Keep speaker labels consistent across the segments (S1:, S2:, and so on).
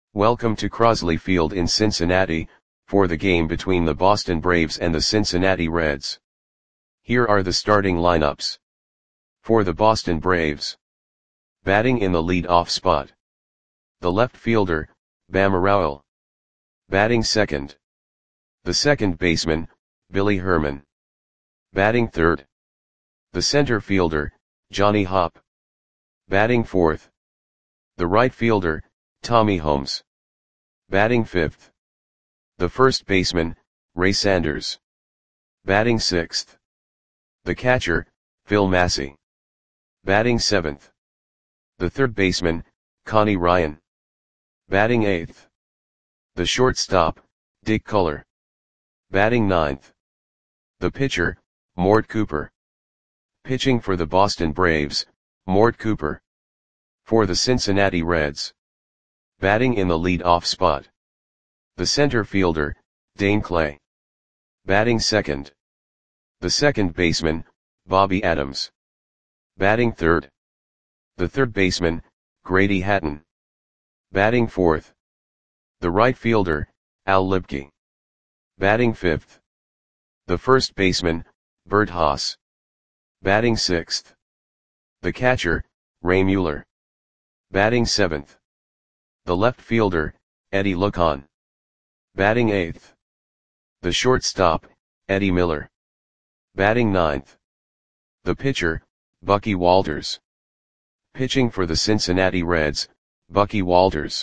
S1: Welcome to Crosley Field in Cincinnati, for the game between the Boston Braves and the Cincinnati Reds. Here are the starting lineups. For the Boston Braves. Batting in the lead-off spot. The left fielder, Bama Rowell. Batting second. The second baseman, Billy Herman. Batting third. The center fielder, Johnny Hopp. Batting fourth. The right fielder, Tommy Holmes. Batting fifth. The first baseman, Ray Sanders. Batting sixth. The catcher, Phil Massey. Batting seventh. The third baseman, Connie Ryan. Batting eighth. The shortstop, Dick Culler. Batting ninth. The pitcher, Mort Cooper. Pitching for the Boston Braves, Mort Cooper. For the Cincinnati Reds. Batting in the lead-off spot. The center fielder, Dane Clay. Batting second. The second baseman, Bobby Adams. Batting third. The third baseman, Grady Hatton. Batting fourth. The right fielder, Al Lipke. Batting fifth. The first baseman, Bert Haas. Batting sixth. The catcher, Ray Mueller. Batting seventh. The left fielder, Eddie Lucon. Batting eighth. The shortstop, Eddie Miller. Batting ninth. The pitcher, Bucky Walters. Pitching for the Cincinnati Reds, Bucky Walters.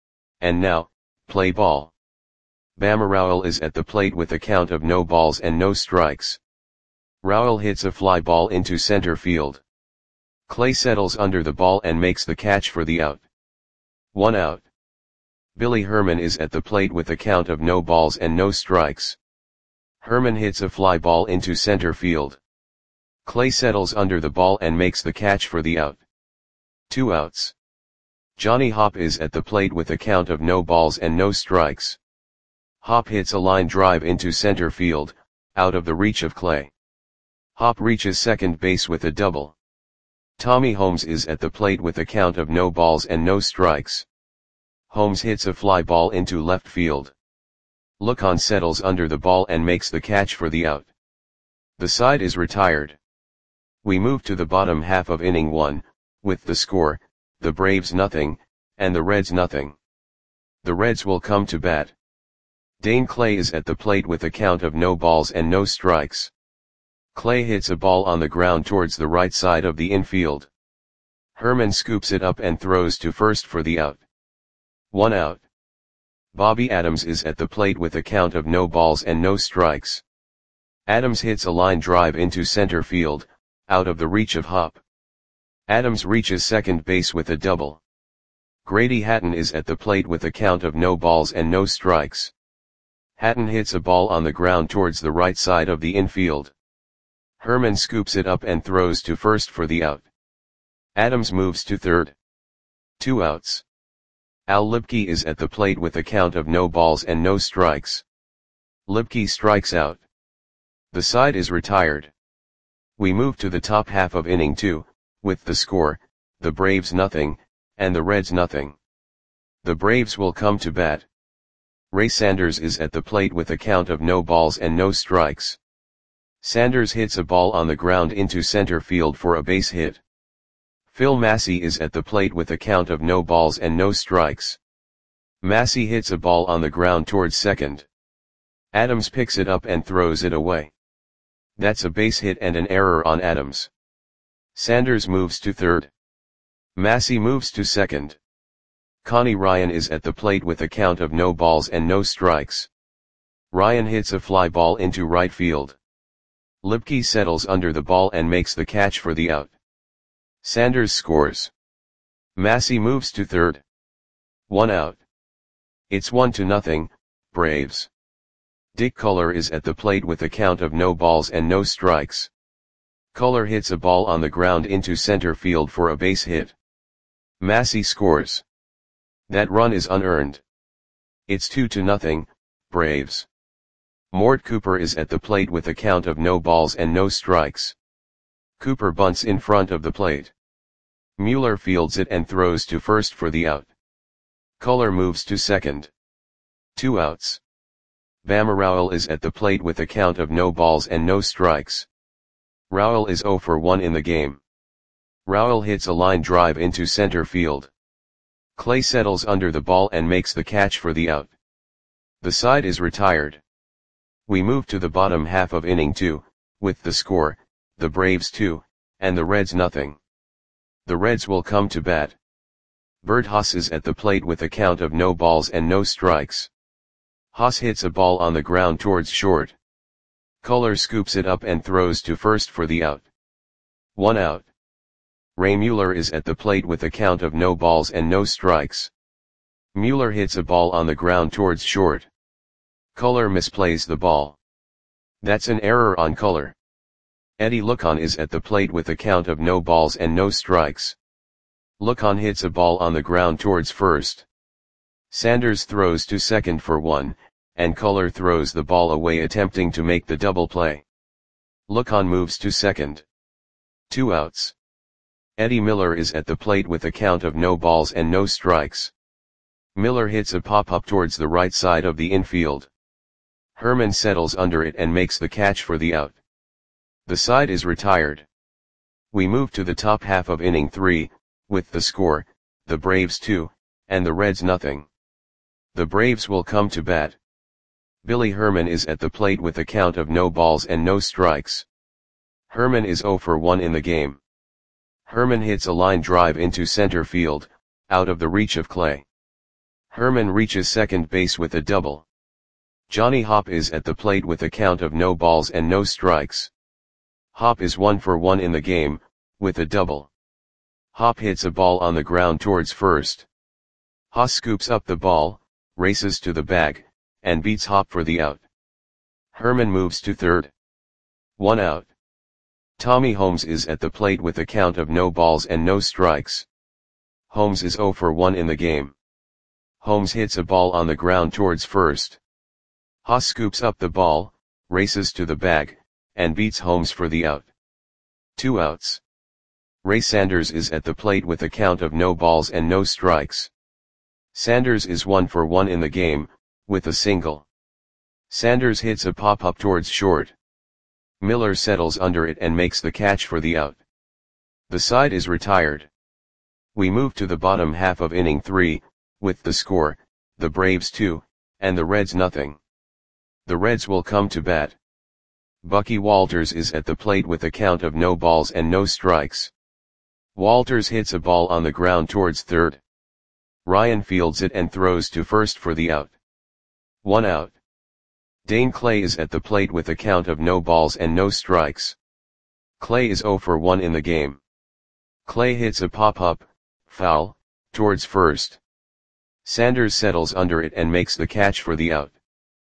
S1: And now, play ball. Bama Rowell is at the plate with a count of no balls and no strikes. Rowell hits a fly ball into center field. Clay settles under the ball and makes the catch for the out. 1 out. Billy Herman is at the plate with a count of no balls and no strikes. Herman hits a fly ball into center field. Clay settles under the ball and makes the catch for the out. 2 outs. Johnny Hopp is at the plate with a count of no balls and no strikes. Hopp hits a line drive into center field, out of the reach of Clay. Hopp reaches second base with a double. Tommy Holmes is at the plate with a count of no balls and no strikes. Holmes hits a fly ball into left field. Lucon settles under the ball and makes the catch for the out. The side is retired. We move to the bottom half of inning 1, with the score, the Braves nothing, and the Reds nothing. The Reds will come to bat. Dane Clay is at the plate with a count of no balls and no strikes. Clay hits a ball on the ground towards the right side of the infield. Herman scoops it up and throws to first for the out. 1 out. Bobby Adams is at the plate with a count of no balls and no strikes. Adams hits a line drive into center field, out of the reach of Hopp. Adams reaches second base with a double. Grady Hatton is at the plate with a count of no balls and no strikes. Hatton hits a ball on the ground towards the right side of the infield. Herman scoops it up and throws to first for the out. Adams moves to third. 2 outs. Al Lipke is at the plate with a count of no balls and no strikes. Lipke strikes out. The side is retired. We move to the top half of inning 2, with the score, the Braves nothing, and the Reds nothing. The Braves will come to bat. Ray Sanders is at the plate with a count of no balls and no strikes. Sanders hits a ball on the ground into center field for a base hit. Phil Massey is at the plate with a count of no balls and no strikes. Massey hits a ball on the ground towards second. Adams picks it up and throws it away. That's a base hit and an error on Adams. Sanders moves to third. Massey moves to second. Connie Ryan is at the plate with a count of no balls and no strikes. Ryan hits a fly ball into right field. Lipke settles under the ball and makes the catch for the out. Sanders scores. Massey moves to third. 1 out. It's 1-0, Braves. Dick Culler is at the plate with a count of no balls and no strikes. Culler hits a ball on the ground into center field for a base hit. Massey scores. That run is unearned. It's 2-0, Braves. Mort Cooper is at the plate with a count of no balls and no strikes. Cooper bunts in front of the plate. Mueller fields it and throws to first for the out. Color moves to second. 2 outs. Bama Rowell is at the plate with a count of no balls and no strikes. Rowell is 0 for 1 in the game. Rowell hits a line drive into center field. Clay settles under the ball and makes the catch for the out. The side is retired. We move to the bottom half of inning 2, with the score, the Braves 2, and the Reds nothing. The Reds will come to bat. Bert Haas is at the plate with a count of no balls and no strikes. Haas hits a ball on the ground towards short. Culler scoops it up and throws to first for the out. 1 out. Ray Mueller is at the plate with a count of no balls and no strikes. Mueller hits a ball on the ground towards short. Culler misplays the ball. That's an error on Culler. Eddie Lucon is at the plate with a count of no balls and no strikes. Lucon hits a ball on the ground towards first. Sanders throws to second for 1, and Culler throws the ball away attempting to make the double play. Lucon moves to second. 2 outs. Eddie Miller is at the plate with a count of no balls and no strikes. Miller hits a pop-up towards the right side of the infield. Herman settles under it and makes the catch for the out. The side is retired. We move to the top half of inning 3, with the score, the Braves 2, and the Reds nothing. The Braves will come to bat. Billy Herman is at the plate with a count of no balls and no strikes. Herman is 0 for 1 in the game. Herman hits a line drive into center field, out of the reach of Clay. Herman reaches second base with a double. Johnny Hopp is at the plate with a count of no balls and no strikes. Hopp is 1 for 1 in the game, with a double. Hopp hits a ball on the ground towards first. Haas scoops up the ball, races to the bag, and beats Hopp for the out. Herman moves to third. 1 out. Tommy Holmes is at the plate with a count of no balls and no strikes. Holmes is 0 for 1 in the game. Holmes hits a ball on the ground towards first. Haas scoops up the ball, races to the bag, and beats Holmes for the out. 2 outs. Ray Sanders is at the plate with a count of no balls and no strikes. Sanders is 1 for 1 in the game, with a single. Sanders hits a pop-up towards short. Miller settles under it and makes the catch for the out. The side is retired. We move to the bottom half of inning 3, with the score, the Braves 2, and the Reds nothing. The Reds will come to bat. Bucky Walters is at the plate with a count of no balls and no strikes. Walters hits a ball on the ground towards third. Ryan fields it and throws to first for the out. 1 out. Dane Clay is at the plate with a count of no balls and no strikes. Clay is 0 for 1 in the game. Clay hits a pop-up, foul, towards first. Sanders settles under it and makes the catch for the out.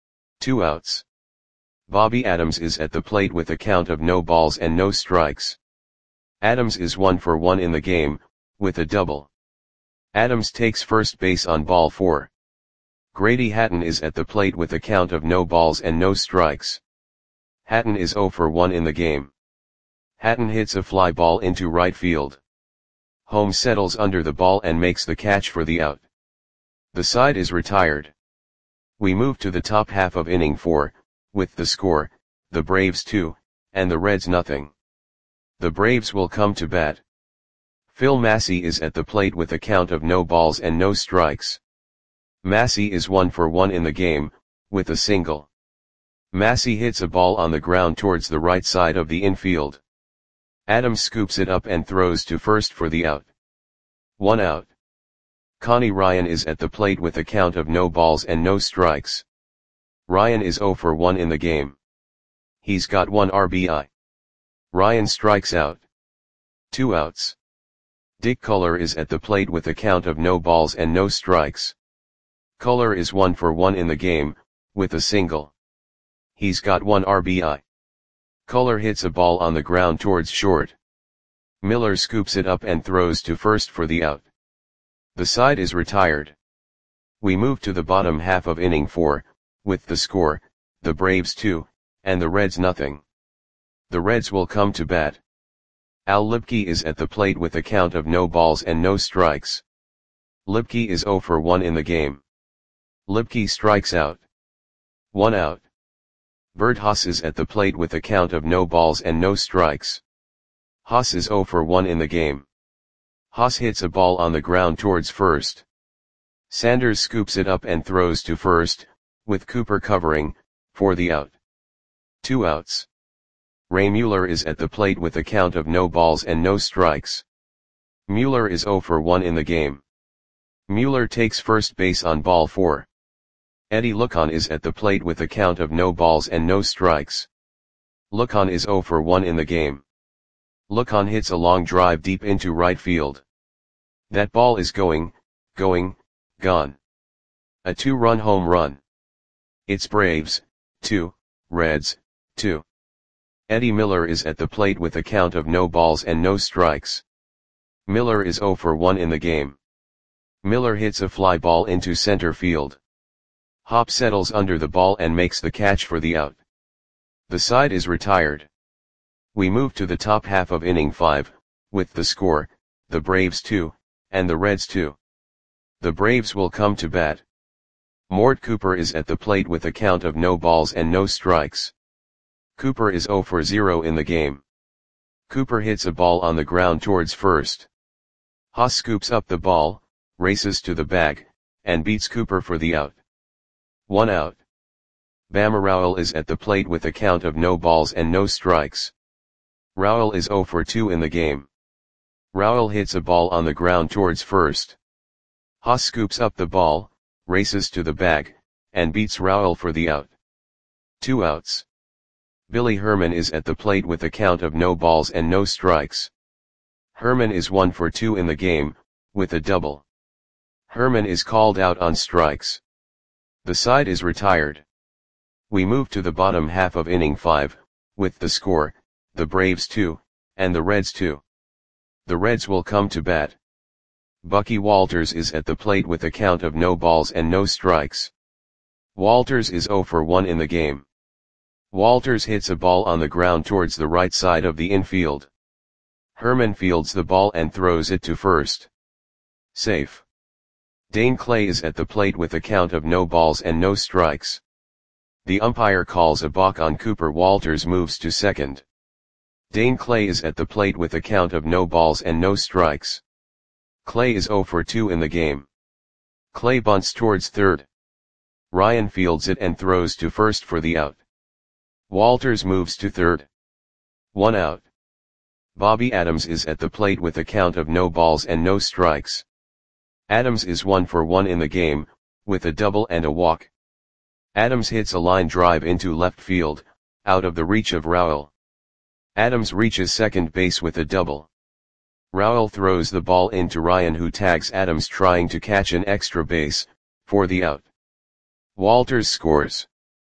S1: 2 outs. Bobby Adams is at the plate with a count of no balls and no strikes. Adams is 1 for 1 in the game, with a double. Adams takes first base on ball 4. Grady Hatton is at the plate with a count of no balls and no strikes. Hatton is 0 for 1 in the game. Hatton hits a fly ball into right field. Holmes settles under the ball and makes the catch for the out. The side is retired. We move to the top half of inning 4, with the score, the Braves 2, and the Reds nothing. The Braves will come to bat. Phil Massey is at the plate with a count of no balls and no strikes. Massey is 1 for 1 in the game, with a single. Massey hits a ball on the ground towards the right side of the infield. Adams scoops it up and throws to first for the out. 1 out. Connie Ryan is at the plate with a count of no balls and no strikes. Ryan is 0 for 1 in the game. He's got 1 RBI. Ryan strikes out. 2 outs. Dick Culler is at the plate with a count of no balls and no strikes. Culler is 1 for 1 in the game, with a single. He's got 1 RBI. Culler hits a ball on the ground towards short. Miller scoops it up and throws to first for the out. The side is retired. We move to the bottom half of inning 4, with the score, the Braves 2, and the Reds nothing. The Reds will come to bat. Al Lipke is at the plate with a count of no balls and no strikes. Lipke is 0 for 1 in the game. Lipke strikes out. 1 out. Bert Haas is at the plate with a count of no balls and no strikes. Haas is 0 for 1 in the game. Haas hits a ball on the ground towards first. Sanders scoops it up and throws to first, with Cooper covering, for the out. 2 outs. Ray Mueller is at the plate with a count of no balls and no strikes. Mueller is 0 for 1 in the game. Mueller takes first base on ball 4. Eddie Lucon is at the plate with a count of no balls and no strikes. Lucon is 0 for 1 in the game. Lucon hits a long drive deep into right field. That ball is gone. A 2-run home run. It's Braves, 2, Reds, 2. Eddie Miller is at the plate with a count of no balls and no strikes. Miller is 0 for 1 in the game. Miller hits a fly ball into center field. Hop settles under the ball and makes the catch for the out. The side is retired. We move to the top half of inning 5, with the score, the Braves 2, and the Reds 2. The Braves will come to bat. Mort Cooper is at the plate with a count of no balls and no strikes. Cooper is 0 for 0 in the game. Cooper hits a ball on the ground towards first. Haas scoops up the ball, races to the bag, and beats Cooper for the out. 1 out. Bama Rowell is at the plate with a count of no balls and no strikes. Rowell is 0 for 2 in the game. Rowell hits a ball on the ground towards first. Haas scoops up the ball, races to the bag, and beats Rowell for the out. 2 outs. Billy Herman is at the plate with a count of no balls and no strikes. Herman is 1 for 2 in the game, with a double. Herman is called out on strikes. The side is retired. We move to the bottom half of inning 5, with the score, the Braves 2, and the Reds 2. The Reds will come to bat. Bucky Walters is at the plate with a count of no balls and no strikes. Walters is 0 for 1 in the game. Walters hits a ball on the ground towards the right side of the infield. Herman fields the ball and throws it to first. Safe. Dane Clay is at the plate with a count of no balls and no strikes. The umpire calls a balk on Cooper. Walters moves to second. Dane Clay is at the plate with a count of no balls and no strikes. Clay is 0 for 2 in the game. Clay bunts towards third. Ryan fields it and throws to first for the out. Walters moves to third. 1 out. Bobby Adams is at the plate with a count of no balls and no strikes. Adams is 1 for 1 in the game, with a double and a walk. Adams hits a line drive into left field, out of the reach of Rowell. Adams reaches second base with a double. Rowell throws the ball into Ryan, who tags Adams trying to catch an extra base, for the out. Walters scores.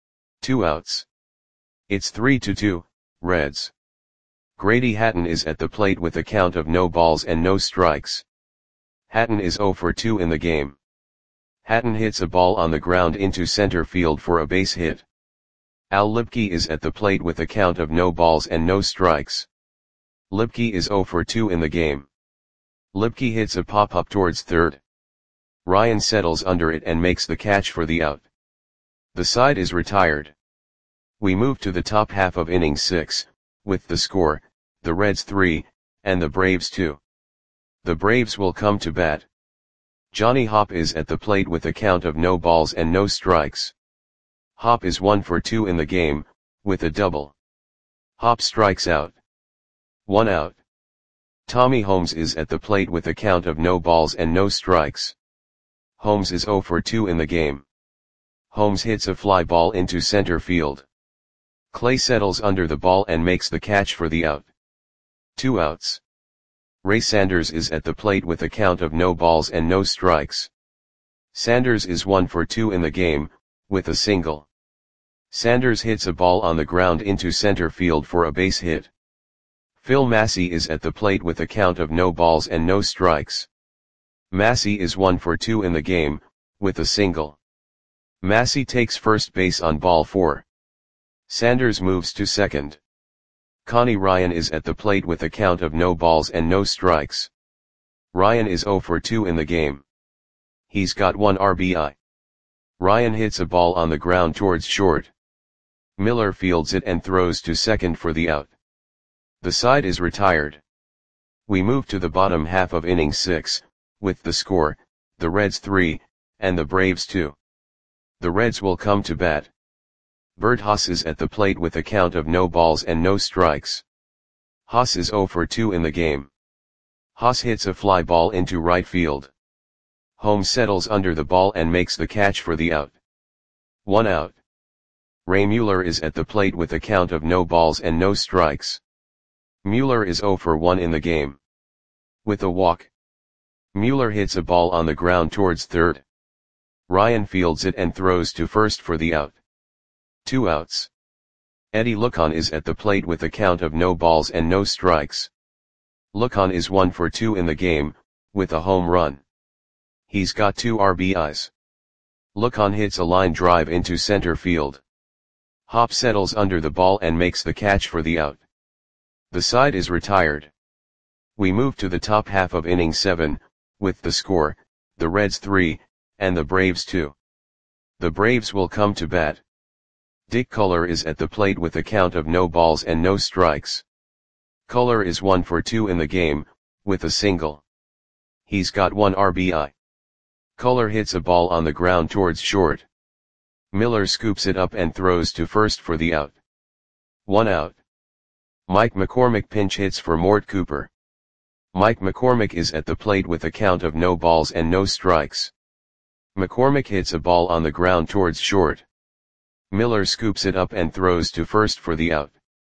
S1: 2 outs. It's 3-2, Reds. Grady Hatton is at the plate with a count of no balls and no strikes. Hatton is 0 for 2 in the game. Hatton hits a ball on the ground into center field for a base hit. Al Lipke is at the plate with a count of no balls and no strikes. Lipke is 0 for 2 in the game. Lipke hits a pop-up towards third. Ryan settles under it and makes the catch for the out. The side is retired. We move to the top half of inning 6, with the score, the Reds 3, and the Braves 2. The Braves will come to bat. Johnny Hop is at the plate with a count of no balls and no strikes. Hop is 1 for 2 in the game, with a double. Hop strikes out. 1 out. Tommy Holmes is at the plate with a count of no balls and no strikes. Holmes is 0 for 2 in the game. Holmes hits a fly ball into center field. Clay settles under the ball and makes the catch for the out. 2 outs. Ray Sanders is at the plate with a count of no balls and no strikes. Sanders is 1 for 2 in the game, with a single. Sanders hits a ball on the ground into center field for a base hit. Phil Massey is at the plate with a count of no balls and no strikes. Massey is 1 for 2 in the game, with a single. Massey takes first base on ball 4. Sanders moves to second. Connie Ryan is at the plate with a count of no balls and no strikes. Ryan is 0 for 2 in the game. He's got 1 RBI. Ryan hits a ball on the ground towards short. Miller fields it and throws to second for the out. The side is retired. We move to the bottom half of inning 6, with the score, the Reds 3, and the Braves 2. The Reds will come to bat. Bert Haas is at the plate with a count of no balls and no strikes. Haas is 0 for 2 in the game. Haas hits a fly ball into right field. Holmes settles under the ball and makes the catch for the out. 1 out. Ray Mueller is at the plate with a count of no balls and no strikes. Mueller is 0 for 1 in the game. With a walk, Mueller hits a ball on the ground towards third. Ryan fields it and throws to first for the out. 2 outs. Eddie Lucon is at the plate with a count of no balls and no strikes. Lucon is 1 for 2 in the game, with a home run. He's got 2 RBIs. Lucon hits a line drive into center field. Hop settles under the ball and makes the catch for the out. The side is retired. We move to the top half of inning 7, with the score, the Reds 3, and the Braves 2. The Braves will come to bat. Dick Culler is at the plate with a count of no balls and no strikes. Culler is 1 for 2 in the game, with a single. He's got 1 RBI. Culler hits a ball on the ground towards short. Miller scoops it up and throws to first for the out. 1 out. Mike McCormick pinch hits for Mort Cooper. Mike McCormick is at the plate with a count of no balls and no strikes. McCormick hits a ball on the ground towards short. Miller scoops it up and throws to first for the out.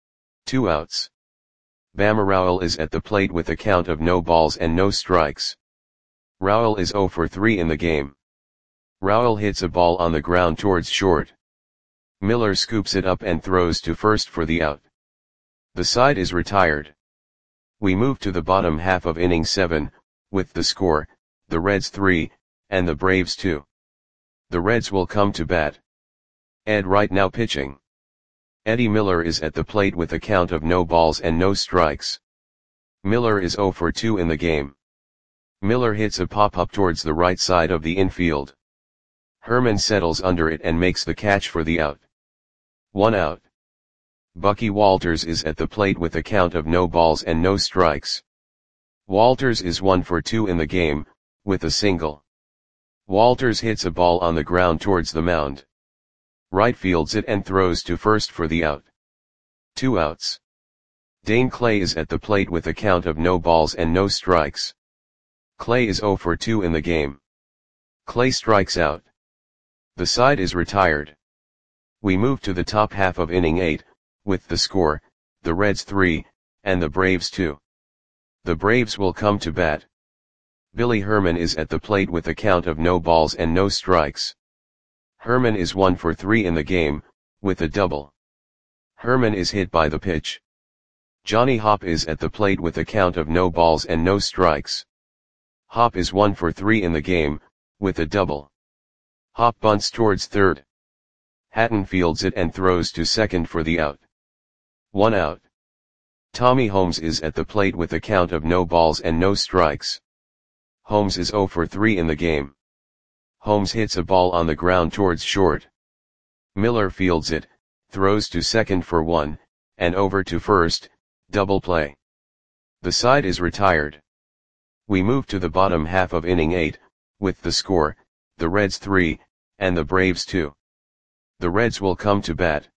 S1: 2 outs. Bama Rowell is at the plate with a count of no balls and no strikes. Rowell is 0 for 3 in the game. Rowell hits a ball on the ground towards short. Miller scoops it up and throws to first for the out. The side is retired. We move to the bottom half of inning 7, with the score, the Reds 3, and the Braves 2. The Reds will come to bat. Ed Wright now pitching. Eddie Miller is at the plate with a count of no balls and no strikes. Miller is 0 for 2 in the game. Miller hits a pop-up towards the right side of the infield. Herman settles under it and makes the catch for the out. 1 out. Bucky Walters is at the plate with a count of no balls and no strikes. Walters is 1 for 2 in the game, with a single. Walters hits a ball on the ground towards the mound. Wright fields it and throws to first for the out. 2 outs. Dane Clay is at the plate with a count of no balls and no strikes. Clay is 0 for 2 in the game. Clay strikes out. The side is retired. We move to the top half of inning 8, with the score, the Reds 3, and the Braves 2. The Braves will come to bat. Billy Herman is at the plate with a count of no balls and no strikes. Herman is 1 for 3 in the game, with a double. Herman is hit by the pitch. Johnny Hop is at the plate with a count of no balls and no strikes. Hop is 1 for 3 in the game, with a double. Hop bunts towards third. Hatton fields it and throws to second for the out. 1 out. Tommy Holmes is at the plate with a count of no balls and no strikes. Holmes is 0 for 3 in the game. Holmes hits a ball on the ground towards short. Miller fields it, throws to second for 1, and over to first, double play. The side is retired. We move to the bottom half of inning 8, with the score, the Reds 3, and the Braves 2. The Reds will come to bat.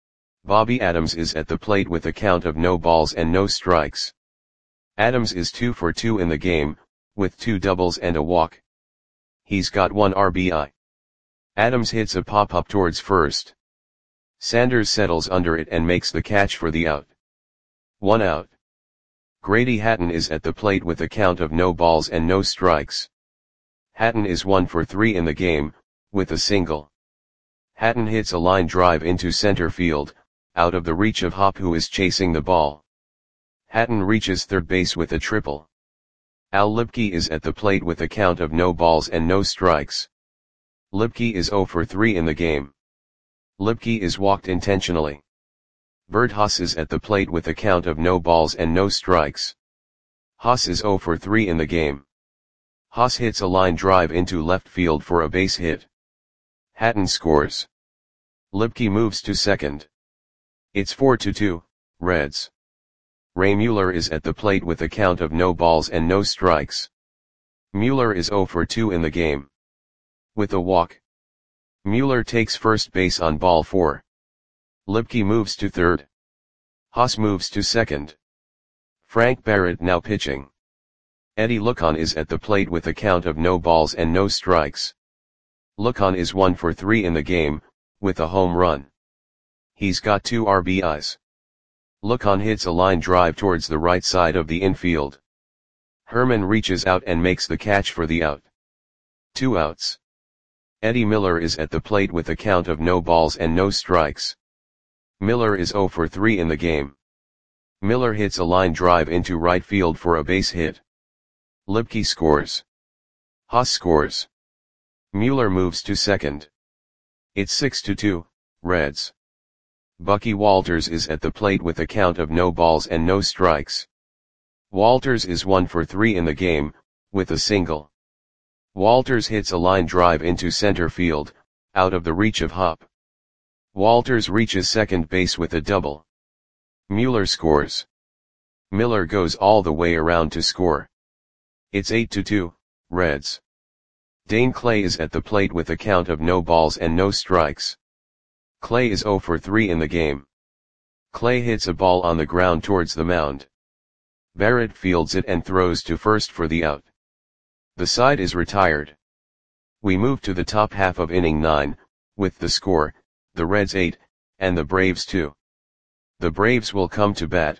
S1: Bobby Adams is at the plate with a count of no balls and no strikes. Adams is 2 for 2 in the game, with 2 doubles and a walk. He's got 1 RBI. Adams hits a pop-up towards first. Sanders settles under it and makes the catch for the out. 1 out. Grady Hatton is at the plate with a count of no balls and no strikes. Hatton is 1 for 3 in the game, with a single. Hatton hits a line drive into center field, out of the reach of Hop, who is chasing the ball. Hatton reaches third base with a triple. Al Lipke is at the plate with a count of no balls and no strikes. Lipke is 0 for 3 in the game. Lipke is walked intentionally. Bert Haas is at the plate with a count of no balls and no strikes. Haas is 0 for 3 in the game. Haas hits a line drive into left field for a base hit. Hatton scores. Lipke moves to second. It's 4-2, Reds. Ray Mueller is at the plate with a count of no balls and no strikes. Mueller is 0 for 2 in the game. With a walk. Mueller takes first base on ball 4. Lipke moves to third. Haas moves to second. Frank Barrett now pitching. Eddie Lucon is at the plate with a count of no balls and no strikes. Lucon is 1 for 3 in the game, with a home run. He's got 2 RBIs. Lucon hits a line drive towards the right side of the infield. Herman reaches out and makes the catch for the out. 2 outs. Eddie Miller is at the plate with a count of no balls and no strikes. Miller is 0 for 3 in the game. Miller hits a line drive into right field for a base hit. Lipke scores. Haas scores. Mueller moves to second. It's 6-2, Reds. Bucky Walters is at the plate with a count of no balls and no strikes. Walters is 1 for 3 in the game, with a single. Walters hits a line drive into center field, out of the reach of Hop. Walters reaches second base with a double. Mueller scores. Miller goes all the way around to score. It's 8-2, Reds. Dane Clay is at the plate with a count of no balls and no strikes. Clay is 0 for 3 in the game. Clay hits a ball on the ground towards the mound. Barrett fields it and throws to first for the out. The side is retired. We move to the top half of inning 9, with the score, the Reds 8, and the Braves 2. The Braves will come to bat.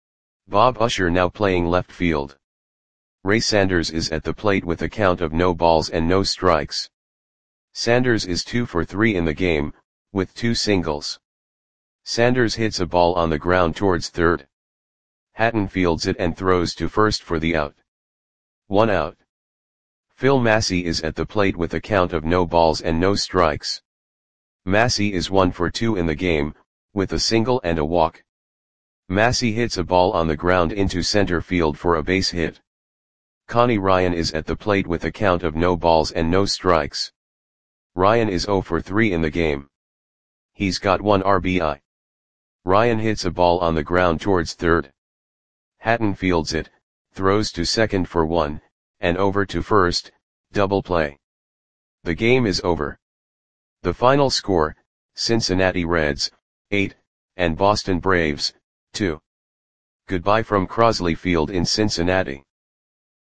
S1: Bob Usher now playing left field. Ray Sanders is at the plate with a count of no balls and no strikes. Sanders is 2 for 3 in the game, with 2 singles. Sanders hits a ball on the ground towards third. Hatton fields it and throws to first for the out. 1 out. Phil Massey is at the plate with a count of no balls and no strikes. Massey is 1 for 2 in the game, with a single and a walk. Massey hits a ball on the ground into center field for a base hit. Connie Ryan is at the plate with a count of no balls and no strikes. Ryan is 0 for 3 in the game. He's got 1 RBI. Ryan hits a ball on the ground towards third. Hatton fields it, throws to second for 1, and over to first, double play. The game is over. The final score, Cincinnati Reds, 8, and Boston Braves, 2. Goodbye from Crosley Field in Cincinnati.